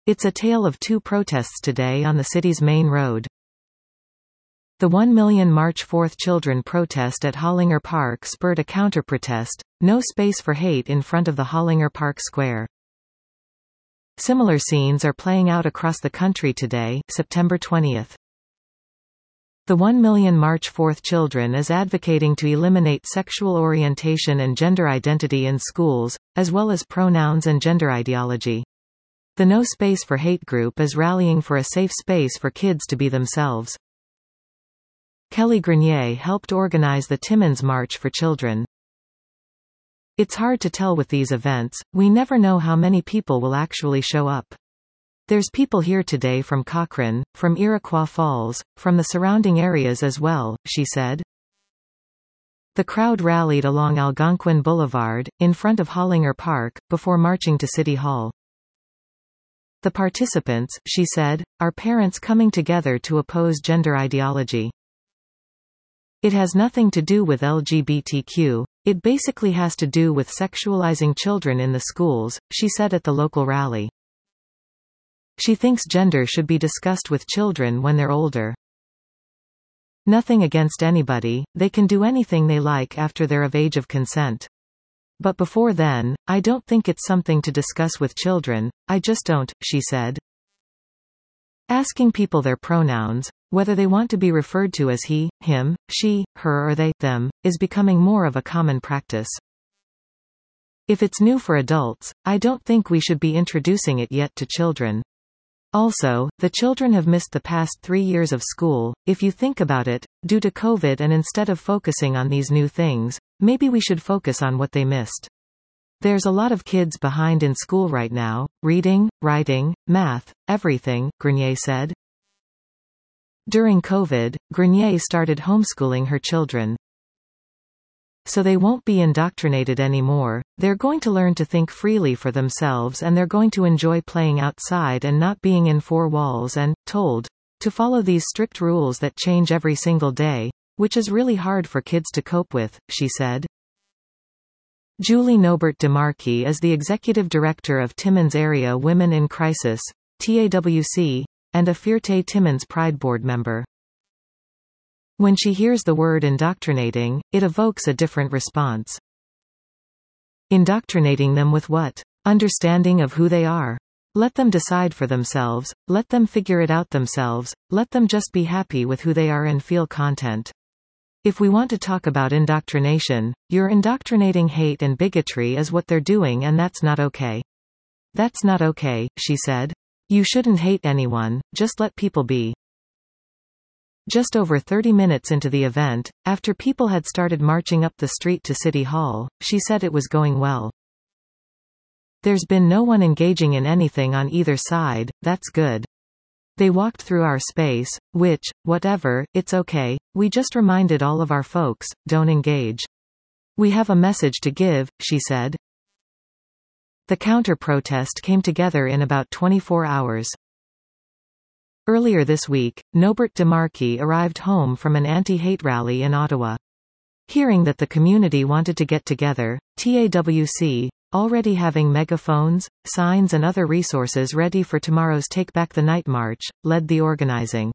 It's a tale of two protests today on the city's main road. The 1 million March 4 children protest at Hollinger Park spurred a counter-protest, "No Space for Hate" in front of the Hollinger Park Square. Similar scenes are playing out across the country today, September 20. The 1 million March 4 children is advocating to eliminate sexual orientation and gender identity in schools, as well as pronouns and gender ideology. The No Space for Hate group is rallying for a safe space for kids to be themselves. Kelly Grenier helped organize the Timmins March for Children. It's hard to tell with these events, we never know how many people will actually show up. There's people here today from Cochrane, from Iroquois Falls, from the surrounding areas as well, she said. The crowd rallied along Algonquin Boulevard, in front of Hollinger Park, before marching to City Hall. The participants, she said, are parents coming together to oppose gender ideology. It has nothing to do with LGBTQ, it basically has to do with sexualizing children in the schools, she said at the local rally. She thinks gender should be discussed with children when they're older. Nothing against anybody, they can do anything they like after they're of age of consent. But before then, I don't think it's something to discuss with children, I just don't, she said. Asking people their pronouns, whether they want to be referred to as he, him, she, her or they, them, is becoming more of a common practice. If it's new for adults, I don't think we should be introducing it yet to children. Also, the children have missed the past 3 years of school, if you think about it, due to COVID, and instead of focusing on these new things, maybe we should focus on what they missed. There's a lot of kids behind in school right now, reading, writing, math, everything, Grenier said. During COVID, Grenier started homeschooling her children. So they won't be indoctrinated anymore, they're going to learn to think freely for themselves, and they're going to enjoy playing outside and not being in 4 walls and told to follow these strict rules that change every single day, which is really hard for kids to cope with, she said. Julie Nobert DeMarchi is the executive director of Timmins Area Women in Crisis, TAWC, and a Fierté Timmins Pride Board member. When she hears the word indoctrinating, it evokes a different response. Indoctrinating them with what? Understanding of who they are. Let them decide for themselves, let them figure it out themselves, let them just be happy with who they are and feel content. If we want to talk about indoctrination, you're indoctrinating hate and bigotry is what they're doing, and that's not okay. That's not okay, she said. You shouldn't hate anyone, just let people be. Just over 30 minutes into the event, after people had started marching up the street to City Hall, she said it was going well. There's been no one engaging in anything on either side, that's good. They walked through our space, which, whatever, it's okay, we just reminded all of our folks, don't engage. We have a message to give, she said. The counter-protest came together in about 24 hours. Earlier this week, Nobert DeMarchi arrived home from an anti-hate rally in Ottawa. Hearing that the community wanted to get together, TAWC, already having megaphones, signs and other resources ready for tomorrow's Take Back the Night march, led the organizing.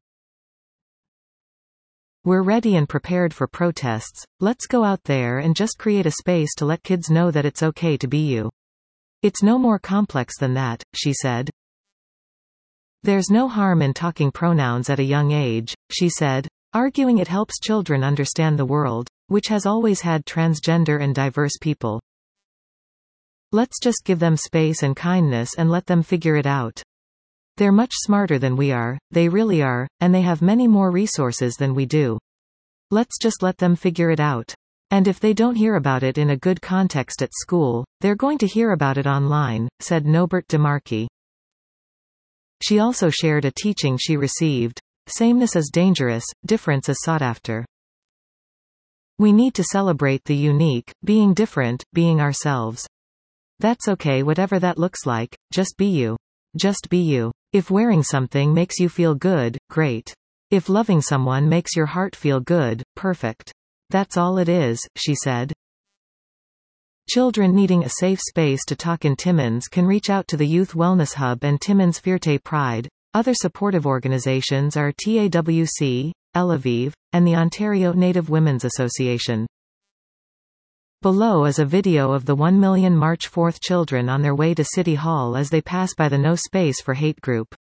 We're ready and prepared for protests, let's go out there and just create a space to let kids know that it's okay to be you. It's no more complex than that, she said. There's no harm in talking pronouns at a young age, she said, arguing it helps children understand the world, which has always had transgender and diverse people. Let's just give them space and kindness and let them figure it out. They're much smarter than we are, they really are, and they have many more resources than we do. Let's just let them figure it out. And if they don't hear about it in a good context at school, they're going to hear about it online, said Nobert DeMarchi. She also shared a teaching she received. Sameness is dangerous, difference is sought after. We need to celebrate the unique, being different, being ourselves. That's okay, whatever that looks like, just be you. Just be you. If wearing something makes you feel good, great. If loving someone makes your heart feel good, perfect. That's all it is, she said. Children needing a safe space to talk in Timmins can reach out to the Youth Wellness Hub and Timmins Fierté Pride. Other supportive organisations are TAWC, Elaviv, and the Ontario Native Women's Association. Below is a video of the 1 million March 4 children on their way to City Hall as they pass by the No Space for Hate group.